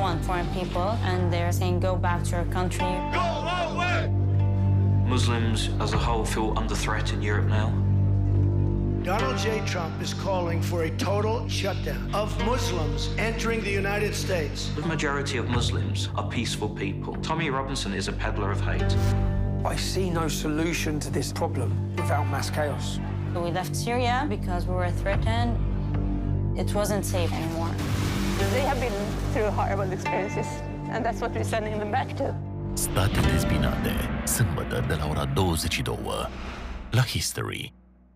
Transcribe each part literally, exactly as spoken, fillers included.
want foreign people, and they're saying, go back to your country. Go away! Muslims as a whole feel under threat in Europe now. Donald J. Trump is calling for a total shutdown of Muslims entering the United States. The majority of Muslims are peaceful people. Tommy Robinson is a peddler of hate. I see no solution to this problem without mass chaos. We left Syria because we were threatened. It wasn't safe anymore. They have been through horrible experiences, and that's what we're sending them back to. State dezbinate, sâmbătă de la ora douăzeci și două, la History.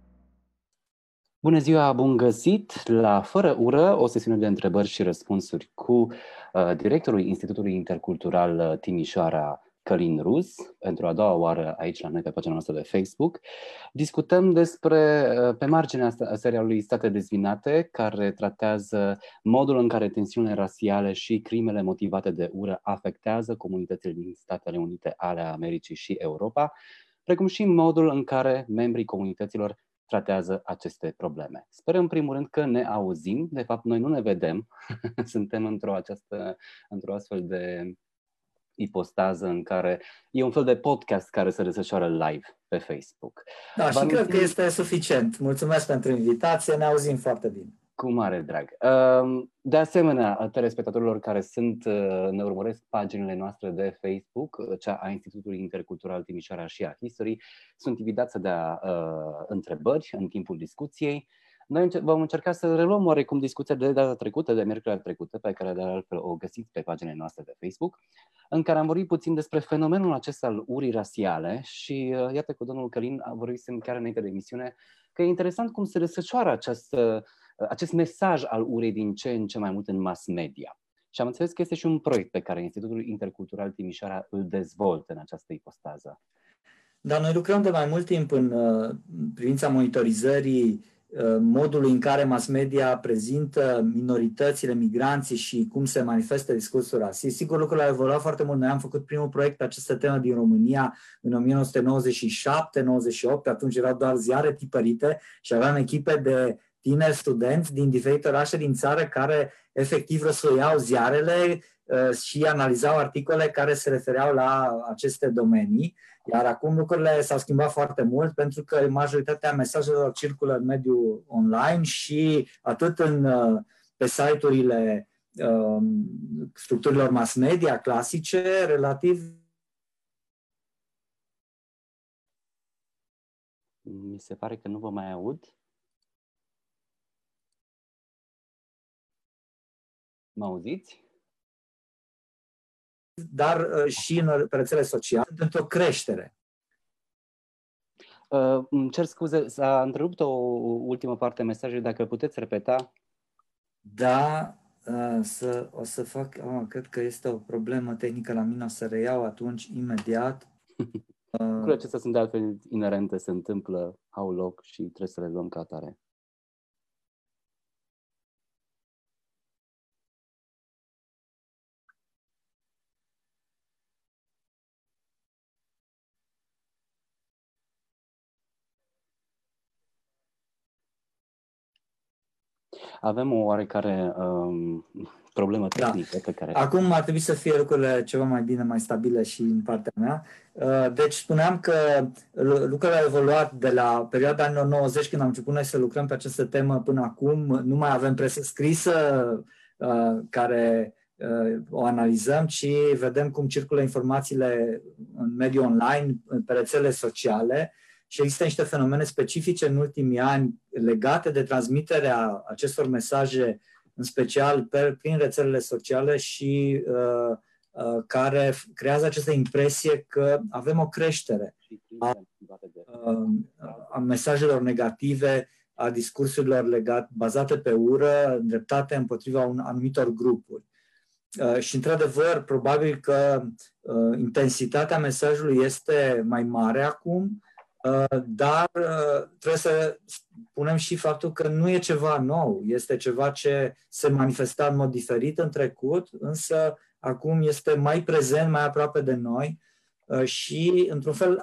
Bună ziua, bun găsit la Fără Ură, o sesiune de întrebări și răspunsuri cu uh, directorul Institutului Intercultural Timișoara, Călin Rus, pentru a doua oară aici la noi pe pagina noastră de Facebook. Discutăm despre, pe marginea serialului State dezbinate, care tratează modul în care tensiunile rasiale și crimele motivate de ură afectează comunitățile din Statele Unite ale Americii și Europa, precum și modul în care membrii comunităților tratează aceste probleme. Sper în primul rând că ne auzim, de fapt noi nu ne vedem, suntem într-o, această, într-o astfel de ipostază în care e un fel de podcast care se desfășoară live pe Facebook. Da, și cred că este suficient. Mulțumesc pentru invitație, ne auzim foarte bine. Cu mare drag. De asemenea, telespectatorilor care sunt, ne urmăresc paginile noastre de Facebook, cea a Institutului Intercultural Timișoara și a History, sunt invitați să dea uh, întrebări în timpul discuției. Noi vom încerca să reluăm oarecum discuția de data trecută, de miercurea trecută, pe care de altfel o găsiți pe paginile noastre de Facebook, în care am vorbit puțin despre fenomenul acesta al urii rasiale și uh, iată că domnul Călin a vorbit chiar înainte de emisiune că e interesant cum se desfășoară această, uh, acest mesaj al urei din ce în ce mai mult în mass media. Și am înțeles că este și un proiect pe care Institutul Intercultural Timișoara îl dezvoltă în această ipostază. Da, noi lucrăm de mai mult timp în uh, privința monitorizării modul în care mass media prezintă minoritățile, migranții și cum se manifestă discursul rasist. Sigur, lucrurile au evoluat foarte mult. Noi am făcut primul proiect pe această temă din România în o mie nouă sute nouăzeci și șapte nouăzeci și opt, atunci erau doar ziare tipărite și aveam echipe de tineri studenți din diferite orașe din țară care efectiv răsfoiau ziarele și analizau articole care se refereau la aceste domenii. Iar acum lucrurile s-au schimbat foarte mult pentru că majoritatea mesajelor circulă în mediul online și atât în, pe site-urile um, structurilor mass media clasice, relativ. Mi se pare că nu vă mai aud. Mă auziți? Dar uh, și în rețele sociale, într-o creștere. Uh, îmi cer scuze, s-a întrerupt o ultimă parte a mesajului, dacă puteți repeta. Da, uh, să, o să fac, oh, cred că este o problemă tehnică la mine, o să reiau atunci imediat. Lucrurile acestea sunt de altfel inerente, se întâmplă, au loc și trebuie să le luăm ca atare. Avem o oarecare um, problemă tehnică da. pe care... Acum ar trebui să fie lucrurile ceva mai bine, mai stabile și în partea mea. Deci spuneam că lucrurile au evoluat de la perioada anilor nouăzeci, când am început noi să lucrăm pe această temă, până acum. Nu mai avem presă scrisă care o analizăm, ci vedem cum circulă informațiile în mediul online, pe rețele sociale. Și există niște fenomene specifice în ultimii ani legate de transmiterea acestor mesaje, în special pe, prin rețelele sociale și uh, uh, care creează această impresie că avem o creștere a, uh, a mesajelor negative, a discursurilor legate, bazate pe ură, îndreptate împotriva un, anumitor grupuri. Uh, și, într-adevăr, probabil că uh, intensitatea mesajului este mai mare acum, dar trebuie să spunem și faptul că nu e ceva nou, este ceva ce se manifesta în mod diferit în trecut, însă acum este mai prezent, mai aproape de noi și, într-un fel,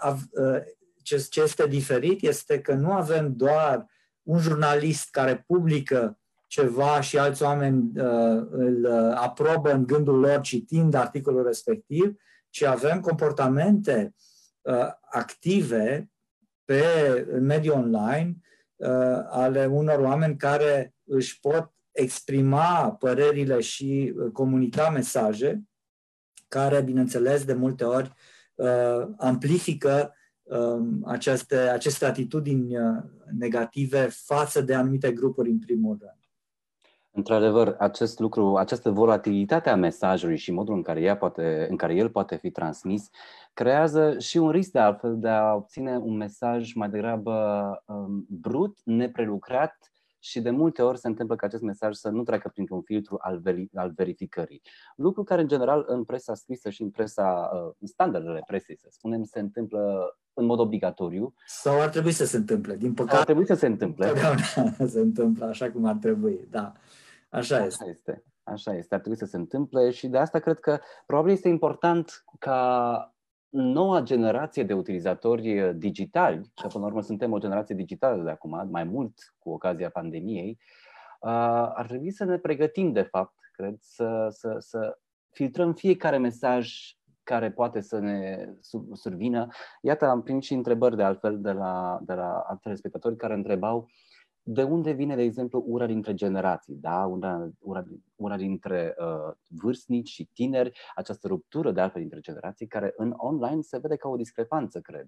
ce este diferit este că nu avem doar un jurnalist care publică ceva și alți oameni uh, îl aprobă în gândul lor citind articolul respectiv, ci avem comportamente uh, active pe în mediul online uh, ale unor oameni care își pot exprima părerile și uh, comunica mesaje care, bineînțeles, de multe ori uh, amplifică uh, aceste, aceste atitudini uh, negative față de anumite grupuri în primul rând. Într-adevăr, acest lucru, această volatilitate a mesajului și modul în care, ea poate, în care el poate fi transmis, creează și un risc de altfel de a obține un mesaj mai degrabă um, brut, neprelucrat și de multe ori se întâmplă ca acest mesaj să nu treacă printr-un filtru al, veri, al verificării. Lucru care, în general, în presa scrisă și în presa, în standardele presei, să spunem, se întâmplă în mod obligatoriu. Sau ar trebui să se întâmple, din păcate. Ar trebui să se întâmple. Se întâmplă așa cum ar trebui, da. Așa, așa este. este. Așa este, ar trebui să se întâmple și de asta cred că probabil este important ca noua generație de utilizatori digitali, că până la urmă suntem o generație digitală de acum, mai mult cu ocazia pandemiei, ar trebui să ne pregătim, de fapt, cred, să, să, să filtrăm fiecare mesaj care poate să ne survină. Iată, am primit și întrebări de altfel de la, de la alți telespectatori care întrebau de unde vine, de exemplu, ura dintre generații, da? Ura, ura, ura dintre uh, vârstnici și tineri, această ruptură de altfel dintre generații, care în online se vede ca o discrepanță, cred.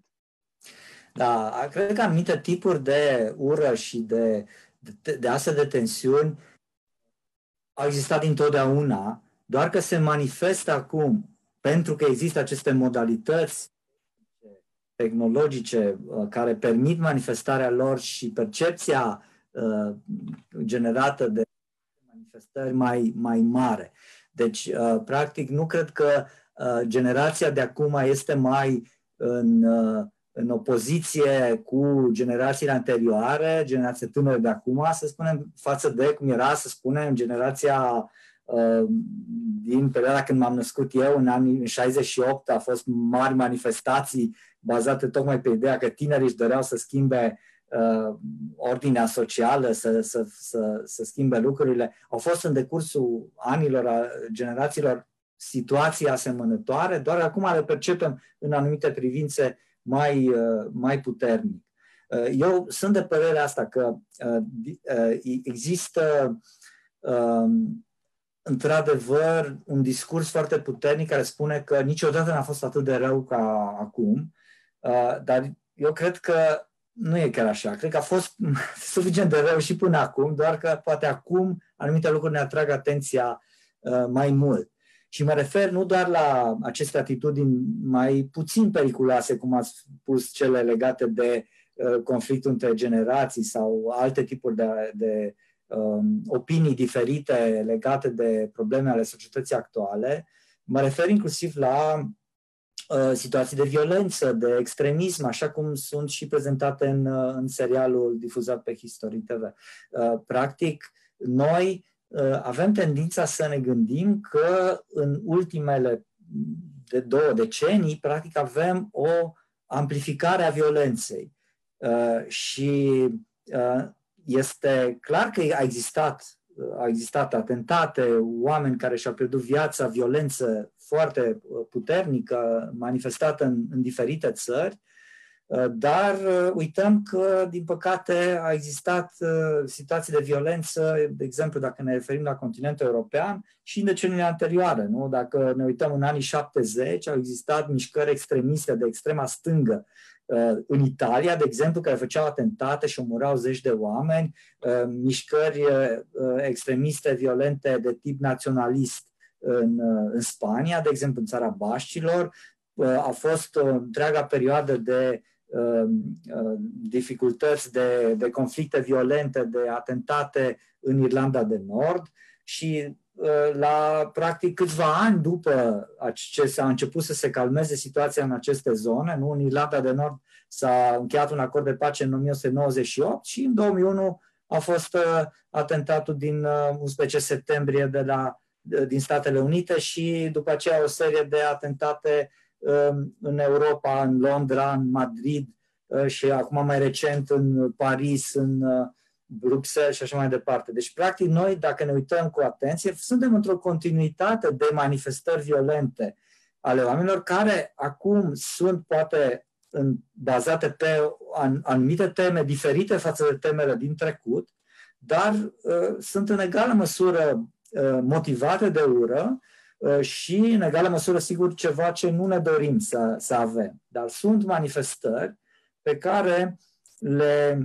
Da, cred că anumite tipuri de ură și de, de, de astfel de tensiuni au existat dintotdeauna, doar că se manifestă acum pentru că există aceste modalități tehnologice uh, care permit manifestarea lor și percepția uh, generată de manifestări mai, mai mare. Deci, uh, practic, nu cred că uh, generația de acum este mai în, uh, în opoziție cu generațiile anterioare, generația tânără de acum, să spunem, față de cum era, să spunem, generația uh, din perioada când m-am născut eu, în anii șaizeci și opt, a fost mari manifestații bazate tocmai pe ideea că tinerii își doreau să schimbe uh, ordinea socială, să, să, să, să schimbe lucrurile. Au fost în decursul anilor, a generațiilor, situații asemănătoare, doar acum le percepem în anumite privințe mai, uh, mai puternic. Uh, eu sunt de părerea asta că uh, uh, există uh, într-adevăr un discurs foarte puternic care spune că niciodată n-a fost atât de rău ca acum. Uh, dar eu cred că nu e chiar așa. Cred că a fost suficient de rău și până acum, doar că poate acum anumite lucruri ne atrag atenția uh, mai mult. Și mă refer nu doar la aceste atitudini mai puțin periculoase, cum ați spus, cele legate de uh, conflictul între generații sau alte tipuri de, de um, opinii diferite legate de probleme ale societății actuale. Mă refer inclusiv la situații de violență, de extremism, așa cum sunt și prezentate în, în serialul difuzat pe History T V. Practic, noi avem tendința să ne gândim că în ultimele de două decenii, practic, avem o amplificare a violenței. Și este clar că a existat Au existat atentate, oameni care și-au pierdut viața, violență foarte puternică, manifestată în, în diferite țări, dar uităm că, din păcate, a existat situații de violență, de exemplu, dacă ne referim la continentul european, și în deceniile anterioare. Nu? Dacă ne uităm în anii șaptezeci, au existat mișcări extremiste de extrema stângă în Italia, de exemplu, care făceau atentate și omorau zeci de oameni, mișcări extremiste violente de tip naționalist în, în Spania, de exemplu, în țara Baștilor. A fost o întreaga perioadă de dificultăți, de, de conflicte violente, de atentate în Irlanda de Nord și la practic câțiva ani după ce s-a început să se calmeze situația în aceste zone, nu? În Irlanda de Nord s-a încheiat un acord de pace în o mie nouă sute nouăzeci și opt și în două mii unu a fost uh, atentatul din uh, unsprezece septembrie de la, uh, din Statele Unite și după aceea o serie de atentate uh, în Europa, în Londra, în Madrid uh, și acum mai recent în Paris, în uh, Bruxelles și așa mai departe. Deci, practic, noi, dacă ne uităm cu atenție, suntem într-o continuitate de manifestări violente ale oamenilor care acum sunt, poate, în, bazate pe an, anumite teme diferite față de temele din trecut, dar uh, sunt în egală măsură uh, motivate de ură uh, și, în egală măsură, sigur, ceva ce nu ne dorim să, să avem. Dar sunt manifestări pe care le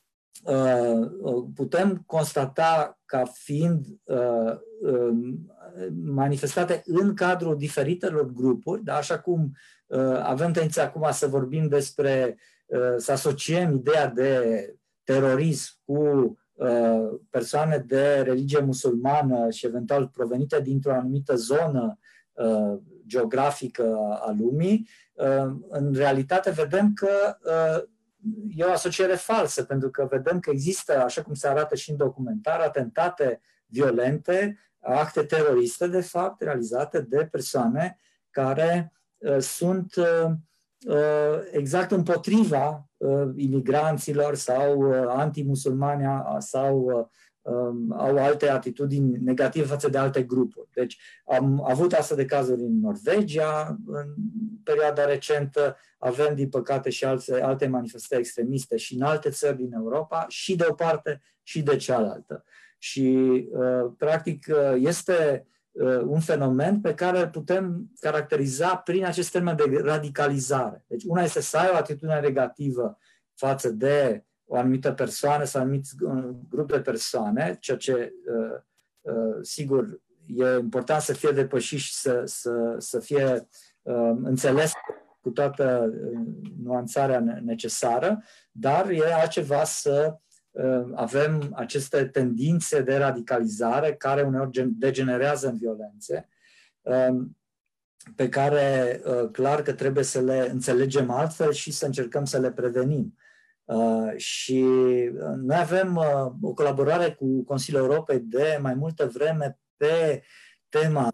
uh, putem constata ca fiind uh, uh, manifestate în cadrul diferitelor grupuri, dar așa cum uh, avem tendința acum să vorbim despre, uh, să asociem ideea de terorism cu uh, persoane de religie musulmană și eventual provenite dintr-o anumită zonă uh, geografică a lumii, uh, în realitate vedem că uh, e o asociere falsă, pentru că vedem că există, așa cum se arată și în documentar, atentate violente, acte teroriste, de fapt, realizate de persoane care uh, sunt uh, uh, exact împotriva uh, imigranților sau uh, antimusulmani sau uh, um, au alte atitudini negative față de alte grupuri. Deci am avut astfel de cazuri în Norvegia în perioada recentă, avem, din păcate, și alte, alte manifestări extremiste și în alte țări din Europa, și de o parte și de cealaltă. Și, uh, practic, uh, este uh, un fenomen pe care îl putem caracteriza prin acest termen de radicalizare. Deci, una este să ai o atitudine negativă față de o anumită persoană sau un anumit grup de persoane, ceea ce, uh, uh, sigur, e important să fie depășit și să, să, să fie uh, înțeles cu toată nuanțarea necesară, dar e altceva să avem aceste tendințe de radicalizare care uneori degenerează în violențe, pe care clar că trebuie să le înțelegem altfel și să încercăm să le prevenim. Și noi avem o colaborare cu Consiliul Europei de mai multă vreme pe tema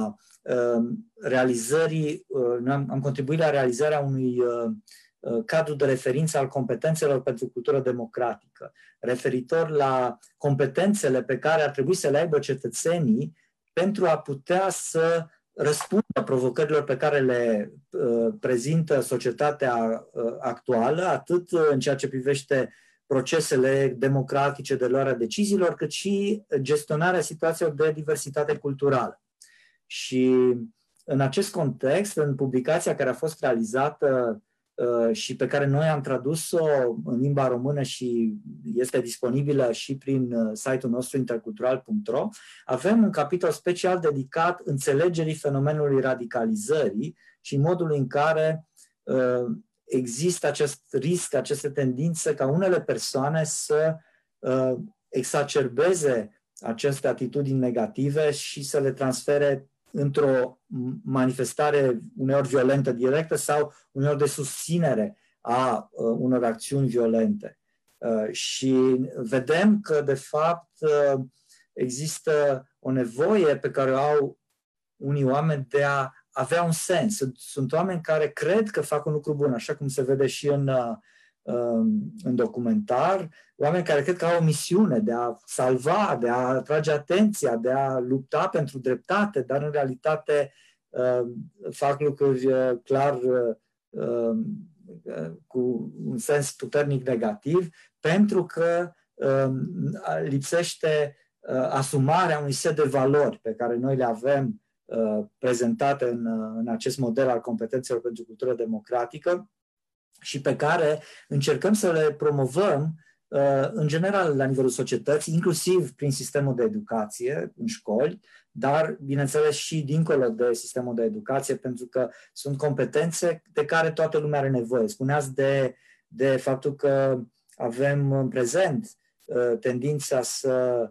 realizării, am contribuit la realizarea unui cadru de referință al competențelor pentru cultură democratică, referitor la competențele pe care ar trebui să le aibă cetățenii pentru a putea să răspundă provocărilor pe care le uh, prezintă societatea uh, actuală, atât în ceea ce privește procesele democratice de luare a deciziilor, cât și gestionarea situațiilor de diversitate culturală. Și în acest context, în publicația care a fost realizată și pe care noi am tradus-o în limba română și este disponibilă și prin site-ul nostru intercultural punct ro, avem un capitol special dedicat înțelegerii fenomenului radicalizării și modului în care uh, există acest risc, aceste tendințe ca unele persoane să uh, exacerbeze aceste atitudini negative și să le transfere într-o manifestare uneori violentă directă sau uneori de susținere a uh, unor acțiuni violente. Uh, și vedem că, de fapt, uh, există o nevoie pe care o au unii oameni de a avea un sens. Sunt, sunt oameni care cred că fac un lucru bun, așa cum se vede și în, uh, în documentar, oameni care cred că au o misiune de a salva, de a atrage atenția, de a lupta pentru dreptate, dar în realitate uh, fac lucruri uh, clar uh, cu un sens puternic negativ, pentru că uh, lipsește uh, asumarea unui set de valori pe care noi le avem uh, prezentate în, uh, în acest model al competențelor pentru cultură democratică și pe care încercăm să le promovăm în general la nivelul societății, inclusiv prin sistemul de educație în școli, dar, bineînțeles, și dincolo de sistemul de educație, pentru că sunt competențe de care toată lumea are nevoie. Spuneați de, de faptul că avem în prezent tendința să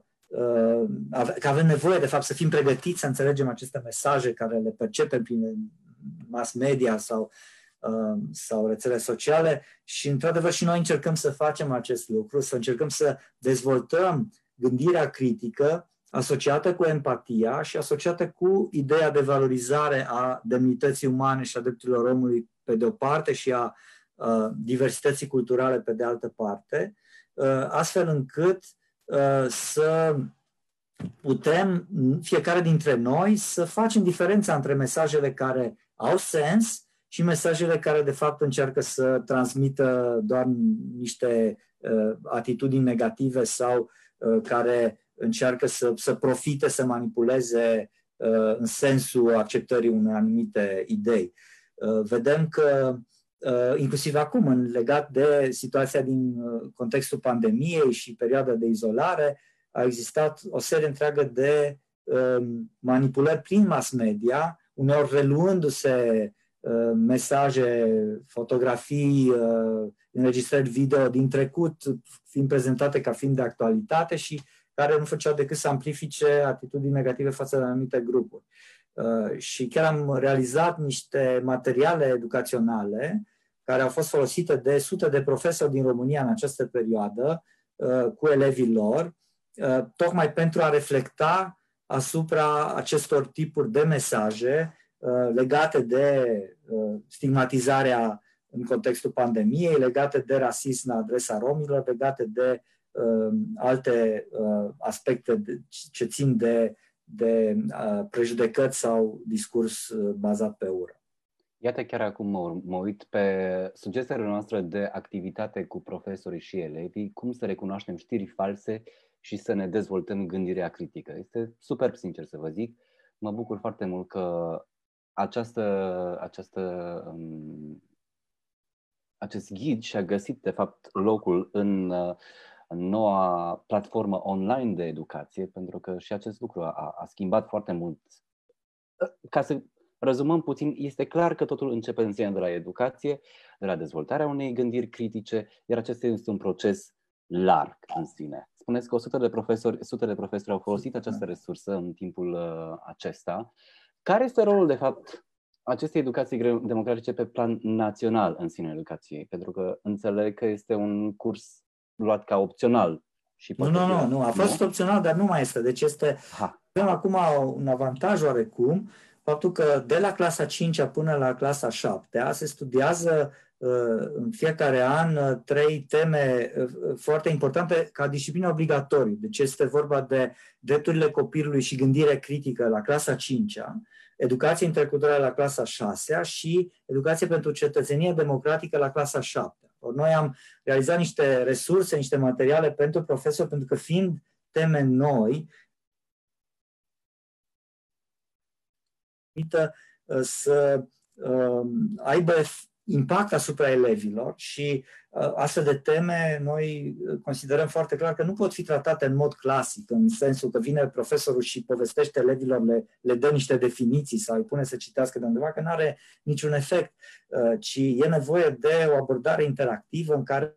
că avem nevoie, de fapt, să fim pregătiți să înțelegem aceste mesaje care le percepem prin mass media sau sau rețele sociale și, într-adevăr, și noi încercăm să facem acest lucru, să încercăm să dezvoltăm gândirea critică asociată cu empatia și asociată cu ideea de valorizare a demnității umane și a drepturilor omului pe de o parte și a uh, diversității culturale pe de altă parte, uh, astfel încât să putem, fiecare dintre noi, să facem diferența între mesajele care au sens și mesajele care, de fapt, încearcă să transmită doar niște uh, atitudini negative sau uh, care încearcă să, să profite, să manipuleze uh, în sensul acceptării unei anumite idei. Uh, vedem că, uh, inclusiv acum, în legat de situația din uh, contextul pandemiei și perioada de izolare, a existat o serie întreagă de uh, manipulări prin mass media, uneori reluându-se uh, mesaje, fotografii, uh, înregistrări video din trecut, fiind prezentate ca fiind de actualitate și care nu făceau decât să amplifice atitudini negative față de anumite grupuri. Uh, și chiar am realizat niște materiale educaționale care au fost folosite de sute de profesori din România în această perioadă uh, cu elevii lor, tocmai pentru a reflecta asupra acestor tipuri de mesaje legate de stigmatizarea în contextul pandemiei, legate de rasism la adresa romilor, legate de alte aspecte ce țin de, de prejudecăți sau discurs bazat pe ură. Iată, chiar acum mă, mă uit pe sugestiile noastre de activitate cu profesorii și elevii, cum să recunoaștem știri false și să ne dezvoltăm gândirea critică. Este super sincer să vă zic. Mă bucur foarte mult că această, această, um, acest ghid și-a găsit, de fapt, locul în, în noua platformă online de educație, pentru că și acest lucru a, a schimbat foarte mult. Ca să rezumăm puțin, este clar că totul începe în de la educație, de la dezvoltarea unei gândiri critice, iar acesta este un proces larg în sine. Spuneți că o sută de profesori, sute de profesori au folosit această resursă în timpul uh, acesta. Care este rolul, de fapt, acestei educații democratice pe plan național în sine educației? Pentru că înțeleg că este un curs luat ca opțional. Și nu, nu, nu, nu, a fost nu? opțional, dar nu mai este. Deci este, ha. avem acum un avantaj oarecum, faptul că de la clasa cincea până la clasa șaptea se studiază în fiecare an trei teme foarte importante ca disciplină obligatorie. Deci este vorba de drepturile copilului și gândire critică la clasa cincea, educație interculturală la clasa șasea și educație pentru cetățenie democratică la clasa șaptea. Noi am realizat niște resurse, niște materiale pentru profesori, pentru că fiind teme noi, să aibă impact asupra elevilor și uh, astfel de teme noi considerăm foarte clar că nu pot fi tratate în mod clasic, în sensul că vine profesorul și povestește elevilor, le, le dă niște definiții sau îi pune să citească de undeva, că nu are niciun efect, uh, ci e nevoie de o abordare interactivă în care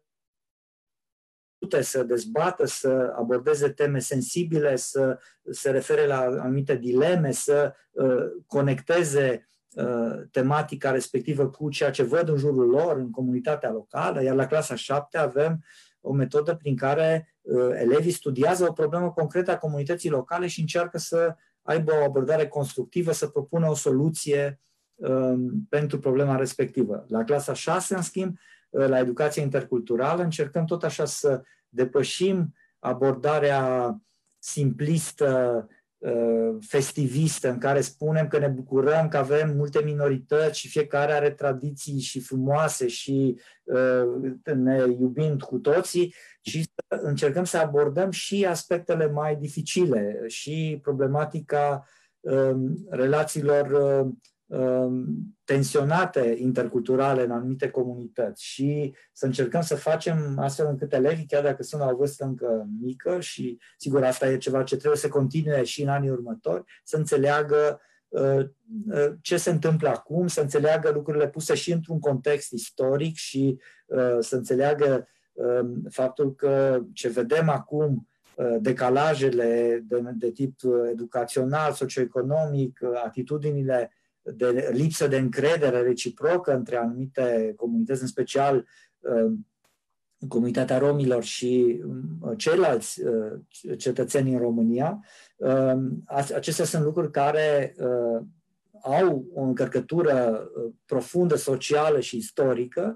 să dezbată, să abordeze teme sensibile, să se refere la anumite dileme, să uh, conecteze tematica respectivă cu ceea ce văd în jurul lor, în comunitatea locală, iar la clasa șaptea avem o metodă prin care uh, elevii studiază o problemă concretă a comunității locale și încearcă să aibă o abordare constructivă, să propună o soluție uh, pentru problema respectivă. La clasa șasea, în schimb, uh, la educația interculturală, încercăm tot așa să depășim abordarea simplistă, festivistă, în care spunem că ne bucurăm că avem multe minorități și fiecare are tradiții și frumoase și uh, ne iubim cu toții, și încercăm să abordăm și aspectele mai dificile și problematica uh, relațiilor uh, tensionate interculturale în anumite comunități și să încercăm să facem astfel încât elevii, chiar dacă sunt la o vârstă încă mică și sigur asta e ceva ce trebuie să continue și în anii următori, să înțeleagă uh, ce se întâmplă acum, să înțeleagă lucrurile puse și într-un context istoric și uh, să înțeleagă uh, faptul că ce vedem acum, decalajele de, de tip educațional, socioeconomic, atitudinile de lipsă de încredere reciprocă între anumite comunități, în special comunitatea romilor și ceilalți cetățeni în România. Acestea sunt lucruri care au o încărcătură profundă, socială și istorică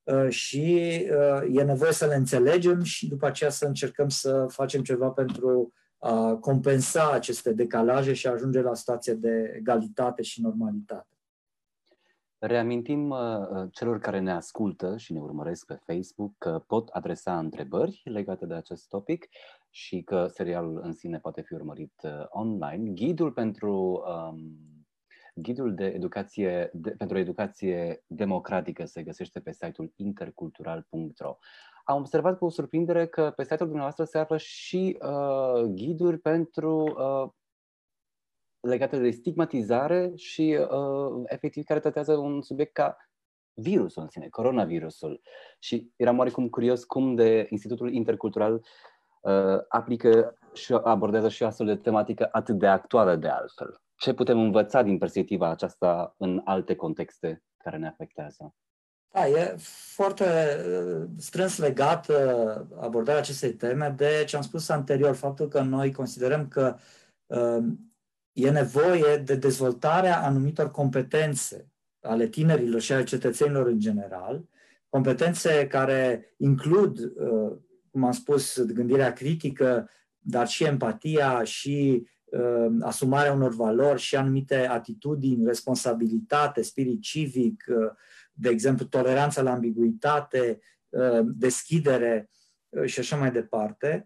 și e nevoie să le înțelegem și după aceea să încercăm să facem ceva pentru a compensa aceste decalaje și a ajunge la situație de egalitate și normalitate. Reamintim uh, celor care ne ascultă și ne urmăresc pe Facebook că pot adresa întrebări legate de acest topic și că serialul în sine poate fi urmărit uh, online. Ghidul pentru um, ghidul de educație de, pentru educație democratică se găsește pe site-ul intercultural punct ro. Am observat cu surprindere că pe site-ul dumneavoastră se află și uh, ghiduri pentru uh, legate de stigmatizare și uh, efectiv care tratează un subiect ca virusul în sine, coronavirusul. Și eram oarecum curios cum de Institutul Intercultural uh, aplică și abordează și o astfel de tematică atât de actuală de altfel. Ce putem învăța din perspectiva aceasta în alte contexte care ne afectează? Da, e foarte strâns legată abordarea acestei teme de ce am spus anterior, faptul că noi considerăm că uh, e nevoie de dezvoltarea anumitor competențe ale tinerilor și ale cetățenilor în general, competențe care includ, uh, cum am spus, gândirea critică, dar și empatia și uh, asumarea unor valori și anumite atitudini, responsabilitate, spirit civic, uh, de exemplu, toleranța la ambiguitate, deschidere și așa mai departe.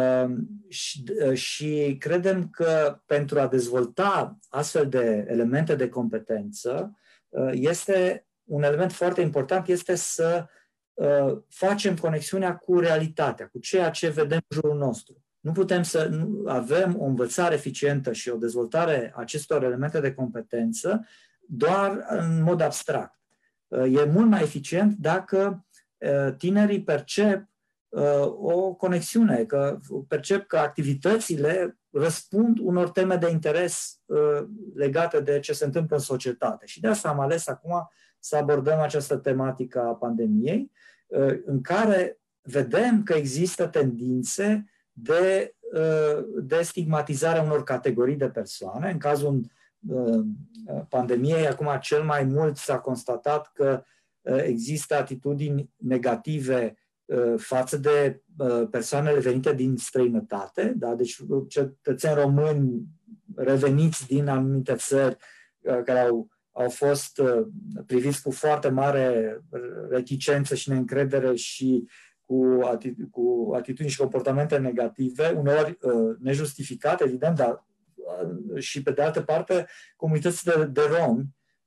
Și credem că pentru a dezvolta astfel de elemente de competență, este un element foarte important, este să facem conexiunea cu realitatea, cu ceea ce vedem în jurul nostru. Nu putem să avem o învățare eficientă și o dezvoltare a acestor elemente de competență doar în mod abstract. E mult mai eficient dacă tinerii percep o conexiune, că percep că activitățile răspund unor teme de interes legate de ce se întâmplă în societate. Și de asta am ales acum să abordăm această tematică a pandemiei, în care vedem că există tendințe de, de stigmatizare a unor categorii de persoane. În cazul pandemiei, acum cel mai mult s-a constatat că există atitudini negative față de persoanele venite din străinătate, da? Deci cetățeni români reveniți din anumite țări care au, au fost priviți cu foarte mare reticență și neîncredere și cu, ati- cu atitudini și comportamente negative, uneori nejustificate, evident, dar și pe de altă parte comunitățile de, de romi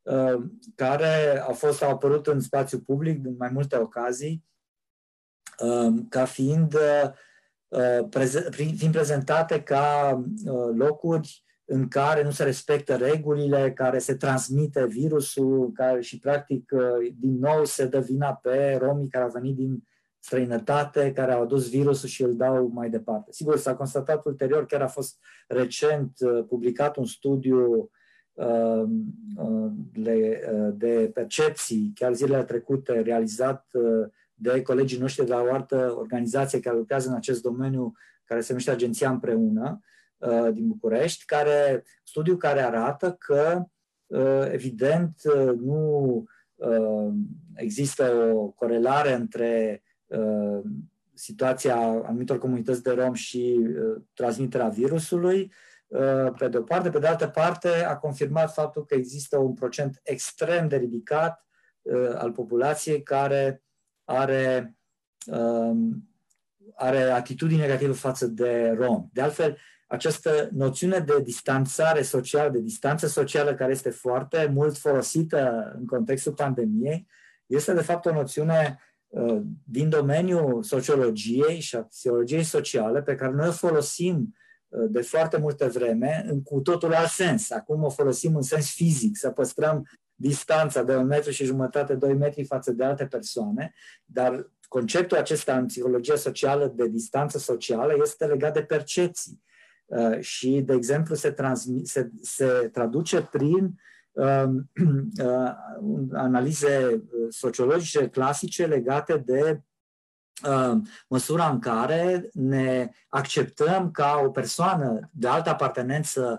care au fost au apărut în spațiu public în mai multe ocazii ca fiind, fiind prezentate ca locuri în care nu se respectă regulile, care se transmite virusul, care și practic din nou se dă vina pe romii care au venit din străinătate, care au adus virusul și îl dau mai departe. Sigur, s-a constatat ulterior, chiar a fost recent publicat un studiu uh, de, de percepții, chiar zilele trecute, realizat de colegii noștri de la o altă organizație care lucrează în acest domeniu, care se numește Agenția Împreună, uh, din București, care, studiu care arată că, uh, evident, nu uh, există o corelare între situația anumitor comunități de romi și uh, transmiterea virusului, uh, pe de o parte. Pe de altă parte, a confirmat faptul că există un procent extrem de ridicat uh, al populației care are, uh, are atitudini negative față de romi. De altfel, această noțiune de distanțare socială, de distanță socială, care este foarte mult folosită în contextul pandemiei, este de fapt o noțiune din domeniul sociologiei și a psihologiei sociale, pe care noi o folosim de foarte multă vreme în cu totul alt sens. Acum o folosim în sens fizic, să păstrăm distanța de un metru și jumătate, doi metri față de alte persoane, dar conceptul acesta în psihologia socială de distanță socială este legat de percepții și, de exemplu, se, transmi, se, se traduce prin Uh, uh, analize sociologice clasice legate de uh, măsura în care ne acceptăm ca o persoană de altă apartenență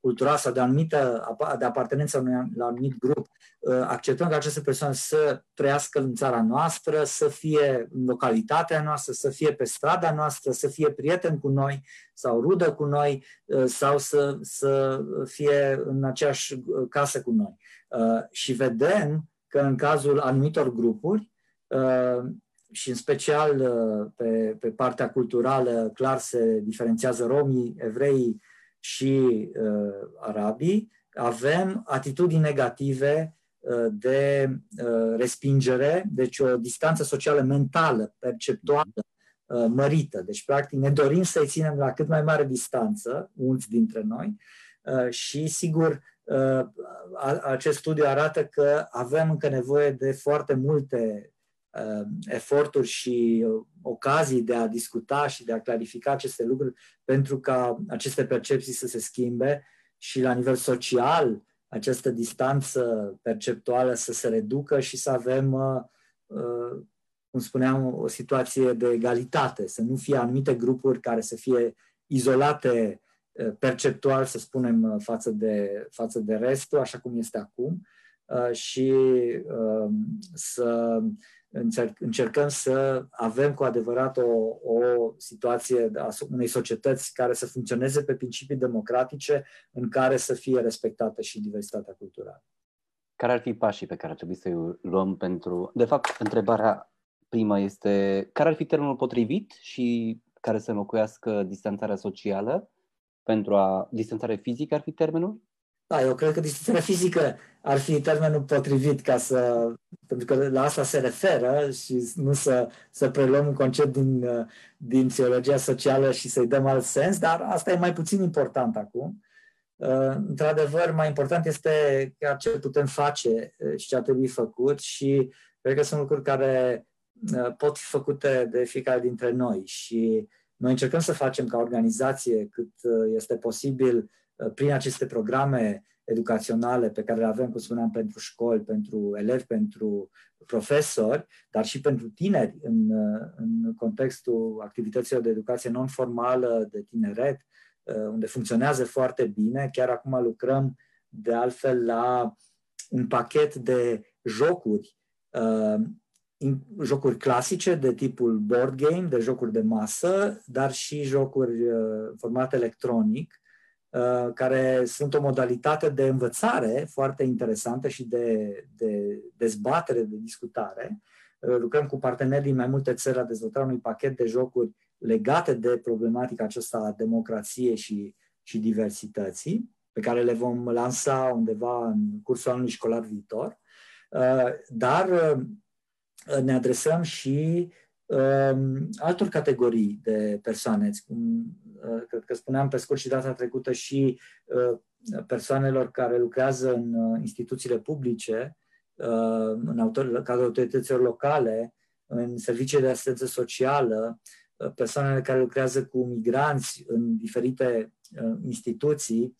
cultural sau de anumită de apartenență la un anumit grup, acceptăm ca aceste persoane să trăiască în țara noastră, să fie în localitatea noastră, să fie pe strada noastră, să fie prieten cu noi sau rudă cu noi sau să, să fie în aceeași casă cu noi. Și vedem că în cazul anumitor grupuri, și în special pe, pe partea culturală, clar se diferențiază romii, evreii și uh, arabii, avem atitudini negative uh, de uh, respingere, deci o distanță socială mentală, perceptuală, uh, mărită. Deci, practic, ne dorim să-i ținem la cât mai mare distanță, mulți dintre noi, uh, și, sigur, uh, a, acest studiu arată că avem încă nevoie de foarte multe eforturi și ocazii de a discuta și de a clarifica aceste lucruri pentru ca aceste percepții să se schimbe și la nivel social această distanță perceptuală să se reducă și să avem, cum spuneam, o situație de egalitate, să nu fie anumite grupuri care să fie izolate perceptual, să spunem, față de, față de restul, așa cum este acum, și să încercăm să avem cu adevărat o, o situație a unei societăți care să funcționeze pe principii democratice, în care să fie respectată și diversitatea culturală. Care ar fi pașii pe care ar trebui să-i luăm pentru... De fapt, întrebarea primă este care ar fi termenul potrivit și care să înlocuiască distanțarea socială? Pentru a... Distanțare fizică ar fi termenul? Da, eu cred că distanțarea fizică ar fi termenul potrivit ca să, pentru că la asta se referă și nu să, să preluăm un concept din, din psihologia socială și să-i dăm alt sens, dar asta e mai puțin important acum. Într-adevăr, mai important este chiar ce putem face și ce ar trebui făcut și cred că sunt lucruri care pot fi făcute de fiecare dintre noi și noi încercăm să facem ca organizație cât este posibil prin aceste programe educaționale pe care le avem, cum spuneam, pentru școli, pentru elevi, pentru profesori, dar și pentru tineri în, în contextul activităților de educație non-formală, de tineret, unde funcționează foarte bine. Chiar acum lucrăm, de altfel, la un pachet de jocuri, jocuri clasice de tipul board game, de jocuri de masă, dar și jocuri în format electronic, care sunt o modalitate de învățare foarte interesantă și de, de dezbatere, de discutare. Lucrăm cu parteneri din mai multe țări la dezvoltarea unui pachet de jocuri legate de problematica aceasta a democrației și, și diversității, pe care le vom lansa undeva în cursul anului școlar viitor. Dar ne adresăm și altor categorii de persoane, cum cred că spuneam pe scurt și data trecută, și persoanelor care lucrează în instituțiile publice, în autor- cadrul autorităților locale, în servicii de asistență socială, persoanele care lucrează cu migranți în diferite instituții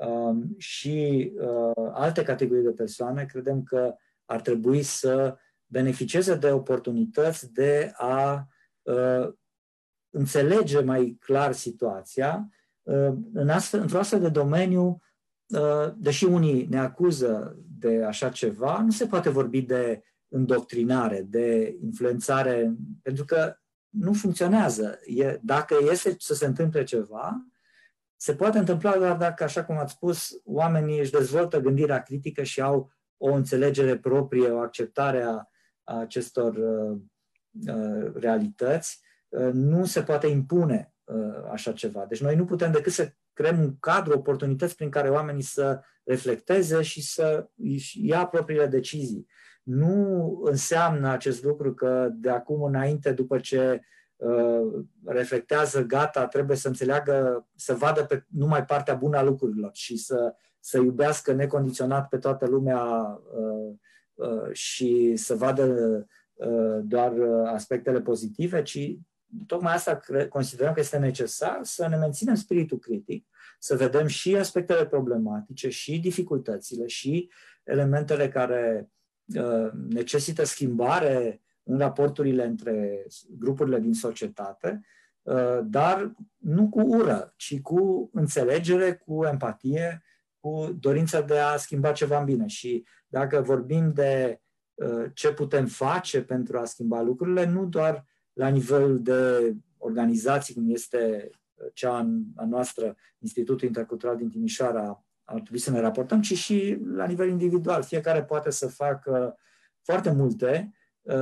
și alte categorii de persoane. Credem că ar trebui să beneficieze de oportunități de a uh, înțelege mai clar situația. Uh, în astfel, într-un astfel de domeniu, uh, deși unii ne acuză de așa ceva, nu se poate vorbi de îndoctrinare, de influențare, pentru că nu funcționează. E, dacă este să se întâmple ceva, se poate întâmpla doar dacă, așa cum ați spus, oamenii își dezvoltă gândirea critică și au o înțelegere proprie, o acceptare a acestor uh, uh, realități. Uh, nu se poate impune uh, așa ceva. Deci noi nu putem decât să creăm un cadru, oportunități prin care oamenii să reflecteze și să ia propriile decizii. Nu înseamnă acest lucru că de acum înainte, după ce uh, reflectează, gata, trebuie să înțeleagă, să vadă pe numai partea bună a lucrurilor și să, să iubească necondiționat pe toată lumea uh, și să vadă doar aspectele pozitive, ci tocmai asta considerăm că este necesar, să ne menținem spiritul critic, să vedem și aspectele problematice, și dificultățile, și elementele care necesită schimbare în raporturile între grupurile din societate, dar nu cu ură, ci cu înțelegere, cu empatie cu dorința de a schimba ceva în bine. Și dacă vorbim de ce putem face pentru a schimba lucrurile, nu doar la nivel de organizații, cum este cea a noastră, Institutul Intercultural din Timișoara, ar trebui să ne raportăm, ci și la nivel individual. Fiecare poate să facă foarte multe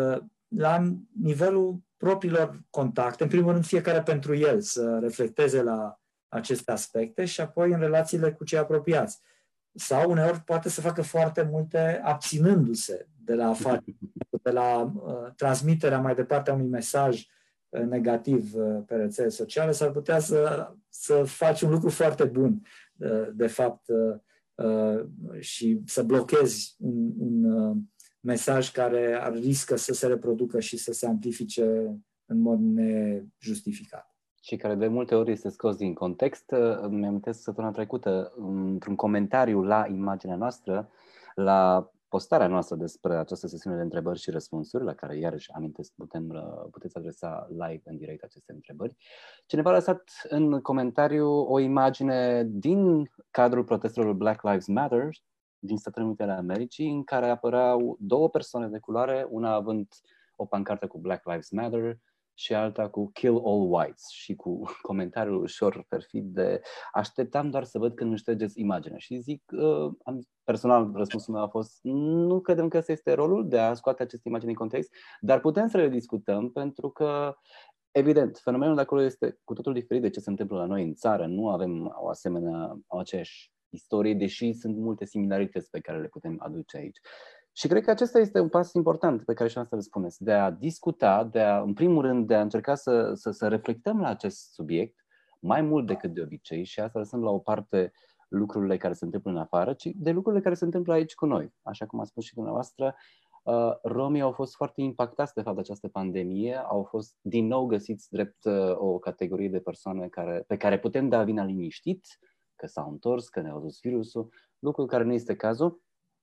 la nivelul propriilor contacte. În primul rând, fiecare pentru el să reflecteze la aceste aspecte și apoi în relațiile cu cei apropiați. Sau uneori poate să facă foarte multe abținându-se de la, de la uh, transmiterea mai departe a unui mesaj uh, negativ uh, pe rețele sociale. S-ar putea să, să faci un lucru foarte bun, uh, de fapt, uh, uh, și să blochezi un, un uh, mesaj care ar riscă să se reproducă și să se amplifice în mod nejustificat. Și care de multe ori este scos din context. Îmi amintesc săptămâna trecută, într-un comentariu la imaginea noastră, la postarea noastră despre această sesiune de întrebări și răspunsuri, la care, iarăși, amintesc, putem, puteți adresa live în direct aceste întrebări. Cineva a lăsat în comentariu o imagine din cadrul protestelor Black Lives Matter din Statele Unite ale Americii, în care apăreau două persoane de culoare, una având o pancartă cu Black Lives Matter și alta cu Kill All Whites, și cu comentariul ușor perfid de așteptam doar să văd când îmi ștergeți imaginea. Și zic, uh, personal, răspunsul meu a fost, nu credem că ăsta este rolul de a scoate aceste imagini în context, dar putem să le discutăm pentru că, evident, fenomenul de acolo este cu totul diferit de ce se întâmplă la noi în țară. Nu avem o asemenea, o aceeași istorie, deși sunt multe similarități pe care le putem aduce aici. Și cred că acesta este un pas important pe care și asta îl spuneți, de a discuta, de a, în primul rând, de a încerca să, să, să reflectăm la acest subiect mai mult decât de obicei, și asta lăsăm la o parte lucrurile care se întâmplă în afară, ci de lucrurile care se întâmplă aici cu noi. Așa cum a spus și dumneavoastră, uh, romii au fost foarte impactați de fapt de această pandemie, au fost din nou găsiți drept uh, o categorie de persoane care, pe care putem da vina liniștit, că s-au întors, că ne-au dus virusul, lucru care nu este cazul.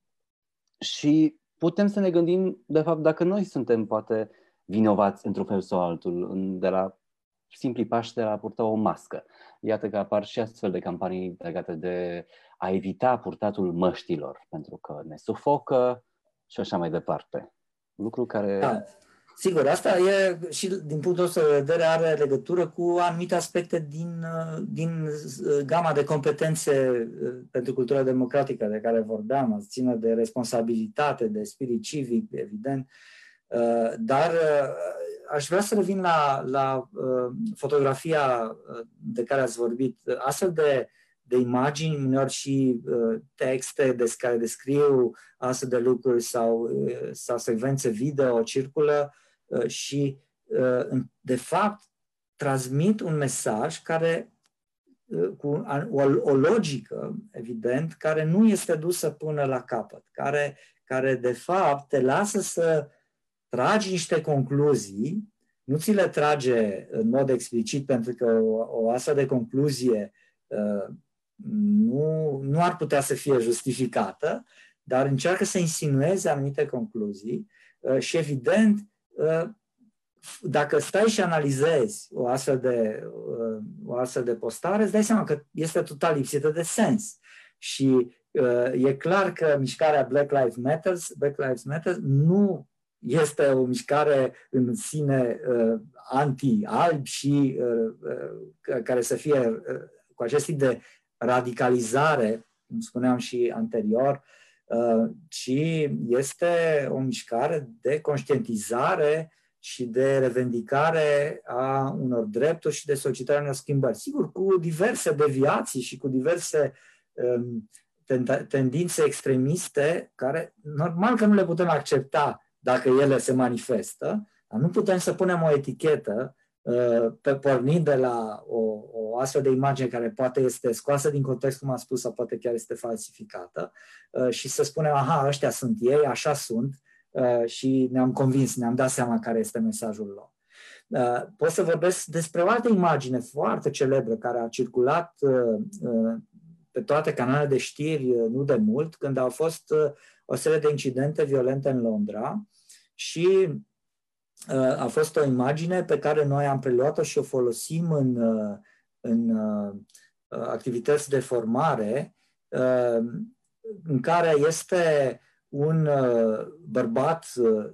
Și putem să ne gândim, de fapt, dacă noi suntem, poate, vinovați într-un fel sau altul, de la simpli pași de a purta o mască. Iată că apar și astfel de campanii legate de a evita purtatul măștilor, pentru că ne sufocă și așa mai departe. Lucru care... Da. Sigur, asta e și din punctul ăsta de vedere are legătură cu anumite aspecte din, din gama de competențe pentru cultura democratică de care vorbeam, ține de responsabilitate, de spirit civic, evident, dar aș vrea să revin la, la fotografia de care ați vorbit. Astfel de, de imagini, uneori și texte de care descriu astfel de lucruri sau, sau secvențe video circulă și, de fapt, transmit un mesaj care, cu o, o logică, evident, care nu este dusă până la capăt, care, care, de fapt, te lasă să tragi niște concluzii, nu ți le trage în mod explicit, pentru că o, o astfel de concluzie nu, nu ar putea să fie justificată, dar încearcă să insinueze anumite concluzii și, evident, dacă stai și analizezi o astfel de, o astfel de postare, îți dai seama că este total lipsită de sens. Și e clar că mișcarea Black Lives Matter, Black Lives Matter nu este o mișcare în sine anti-alb și care să fie cu acest tip de radicalizare, cum spuneam și anterior, ci este o mișcare de conștientizare și de revendicare a unor drepturi și de solicitarea unor schimbări. Sigur, cu diverse deviații și cu diverse um, tendințe extremiste, care normal că nu le putem accepta dacă ele se manifestă, dar nu putem să punem o etichetă uh, pe pornind de la o, o astfel de imagine care poate este scoasă din context, cum am spus, sau poate chiar este falsificată, uh, și să spunem, aha, ăștia sunt ei, așa sunt, uh, și ne-am convins, ne-am dat seama care este mesajul lor. Uh, pot să vorbesc despre o altă imagine foarte celebră care a circulat uh, uh, pe toate canalele de știri uh, nu de mult, când au fost uh, o serie de incidente violente în Londra și uh, a fost o imagine pe care noi am preluat-o și o folosim în, uh, în uh, activități de formare în care este un bărbat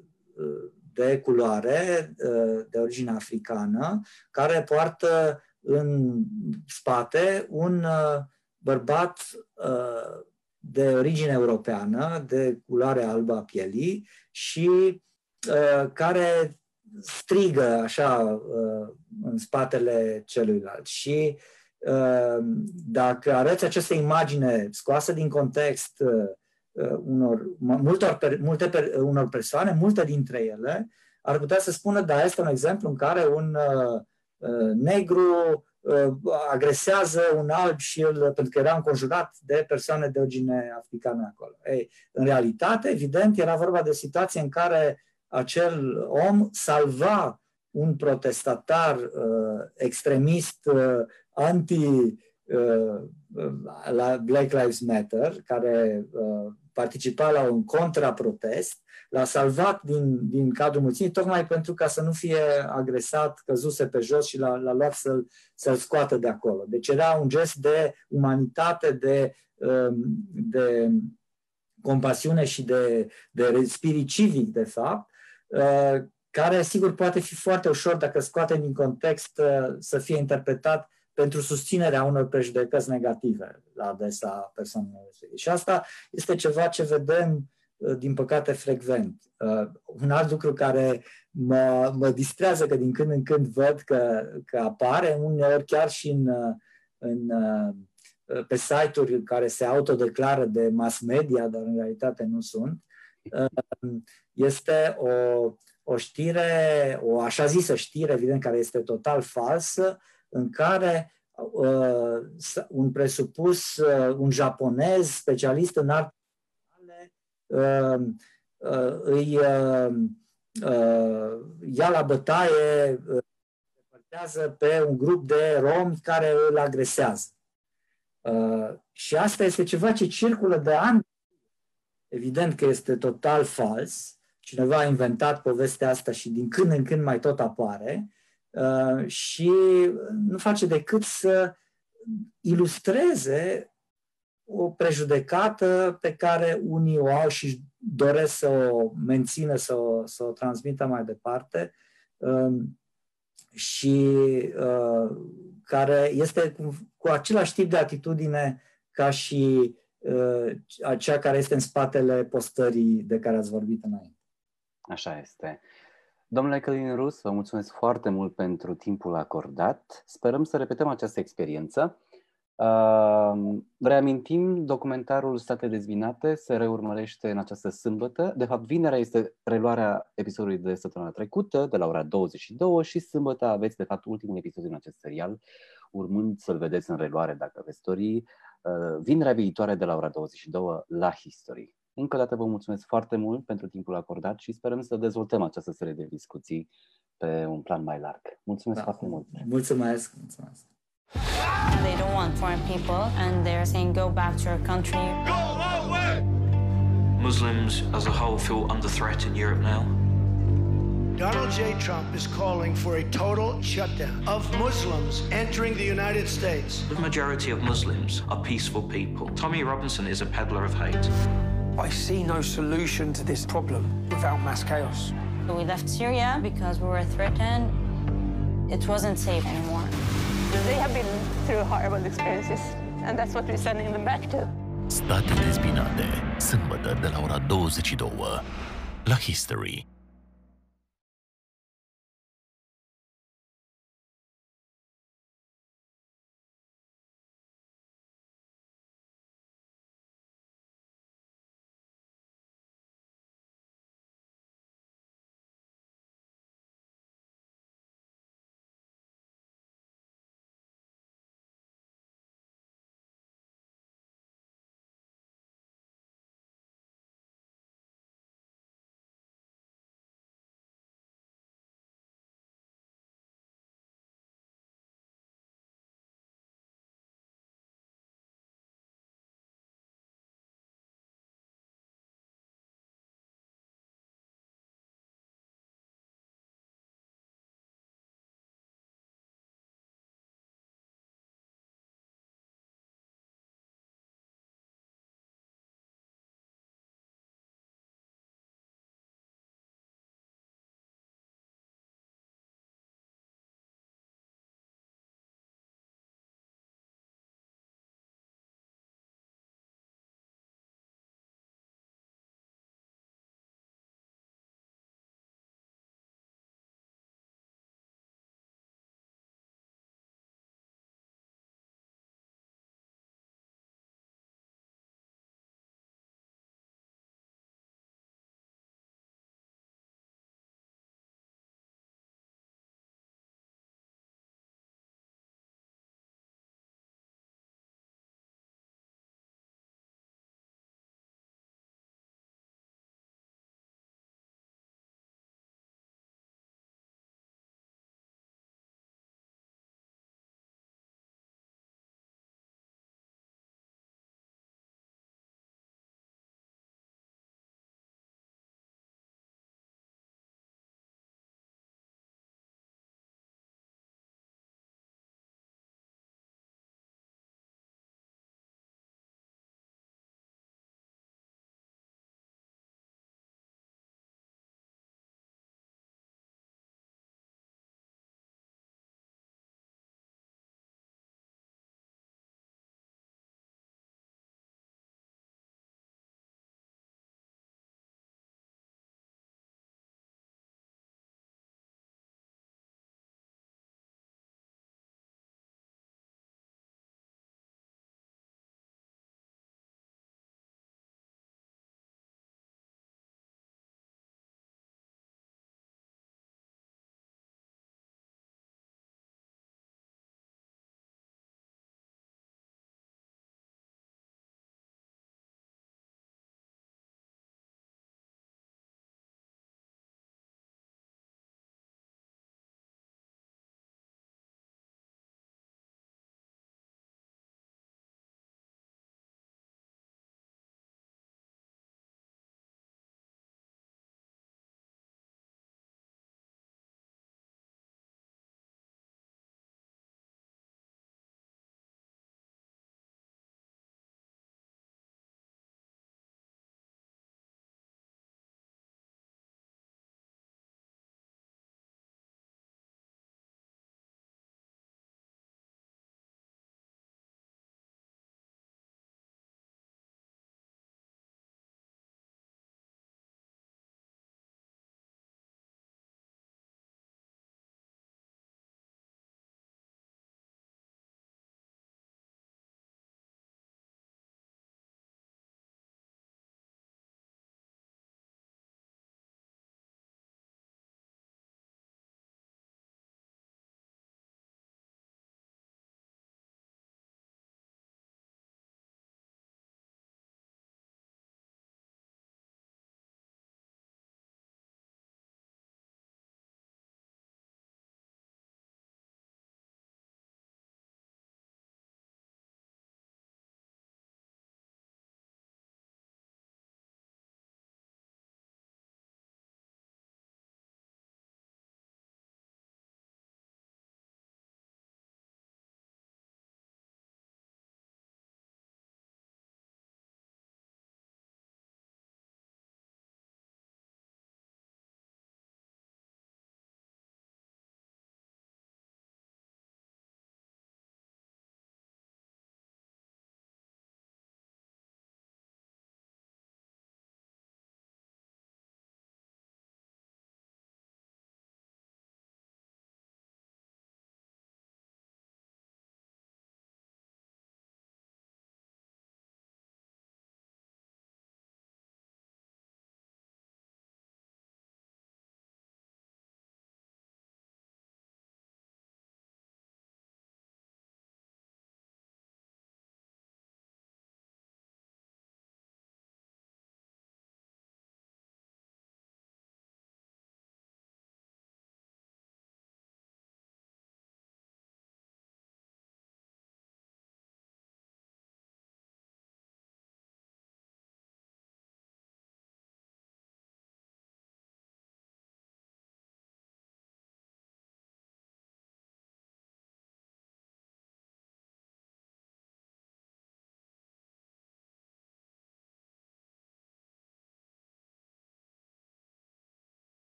de culoare, de origine africană, care poartă în spate un bărbat de origine europeană, de culoare albă a pielii și care strigă așa în spatele celuilalt. Și dacă arăți această imagine scoasă din context unor, multor, multe, unor persoane, multe dintre ele ar putea să spună, da, este un exemplu în care un uh, negru uh, agresează un alb și el, pentru că era înconjurat de persoane de origine africană acolo. Ei, în realitate, evident, era vorba de o situație în care acel om salva un protestatar uh, extremist uh, anti uh, la Black Lives Matter, care uh, participa la un contraprotest, l-a salvat din, din cadrul mulțimii, tocmai pentru ca să nu fie agresat, căzuse pe jos și l-a, l-a luat să-l, să-l scoată de acolo. Deci era un gest de umanitate, de, de compasiune și de, de spirit civic, de fapt, care, sigur, poate fi foarte ușor, dacă scoatem din context, să fie interpretat pentru susținerea unor prejudecăți negative la adresa persoanelor respective. Și asta este ceva ce vedem, din păcate, frecvent. Uh, un alt lucru care mă, mă distrează, că din când în când văd că, că apare, uneori chiar și în, în, pe site-uri care se autodeclară de mass media, dar în realitate nu sunt, uh, este o, o știre, o așa zisă știre, evident, care este total falsă, în care uh, un presupus, uh, un japonez specialist în arte uh, uh, îi uh, uh, ia la bătaie, uh, pe un grup de romi care îl agresează. Uh, și asta este ceva ce circulă de ani. Evident că este total fals. Cineva a inventat povestea asta și din când în când mai tot apare. Uh, și nu face decât să ilustreze o prejudecată pe care unii o au și doresc să o mențină, să o, să o transmită mai departe uh, și uh, care este cu, cu același tip de atitudine ca și uh, aceea care este în spatele postării de care ați vorbit înainte. Așa este. Domnule Călin Rus, vă mulțumesc foarte mult pentru timpul acordat. Sperăm să repetăm această experiență. Uh, reamintim, documentarul State Dezbinate se reurmărește în această sâmbătă. De fapt, vinerea este reluarea episodului de săptămâna trecută, de la ora douăzeci și două, și sâmbătă aveți, de fapt, ultimul episod din acest serial, urmând să-l vedeți în reluare, dacă veți dori, uh, vinerea viitoare de la ora douăzeci și două la History. Încă o dată vă mulțumesc foarte mult pentru timpul acordat și sperăm să dezvoltăm această serie de discuții pe un plan mai larg. Mulțumesc da. foarte mult! Mulțumesc! Mulțumesc! They don't want foreign people and they're saying go back to your country. Go away! Muslims as a whole feel under threat in Europe now. Donald J. Trump is calling for a total shutdown of Muslims entering the United States. The majority of Muslims are peaceful people. Tommy Robinson is a peddler of hate. I see no solution to this problem without mass chaos. We left Syria because we were threatened. It wasn't safe anymore. They have been through horrible experiences, and that's what we're sending them back to. State Dezbinate, sâmbătă de la ora douăzeci și două la History.